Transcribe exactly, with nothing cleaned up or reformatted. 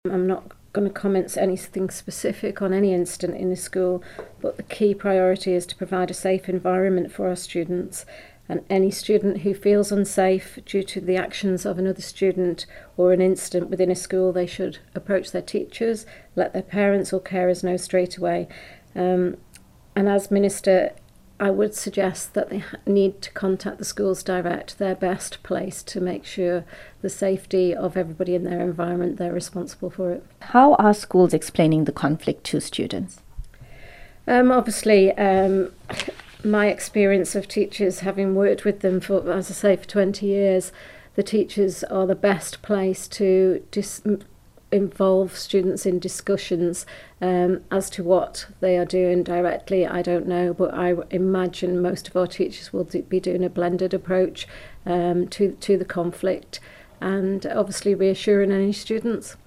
I'm not going to comment anything specific on any incident in the school, but the key priority is to provide a safe environment for our students, and any student who feels unsafe due to the actions of another student or an incident within a school, they should approach their teachers, let their parents or carers know straight away. Um, and as Minister, I would suggest that they need to contact the schools direct. They're best placed to make sure the safety of everybody in their environment, they're responsible for it. How are schools explaining the conflict to students? Um, obviously, um, my experience of teachers, having worked with them for, as I say, for twenty years, the teachers are the best place to dis- involve students in discussions. Um, as to what they are doing directly, I don't know, but I imagine most of our teachers will do, be doing a blended approach um, to, to the conflict, and obviously reassuring any students.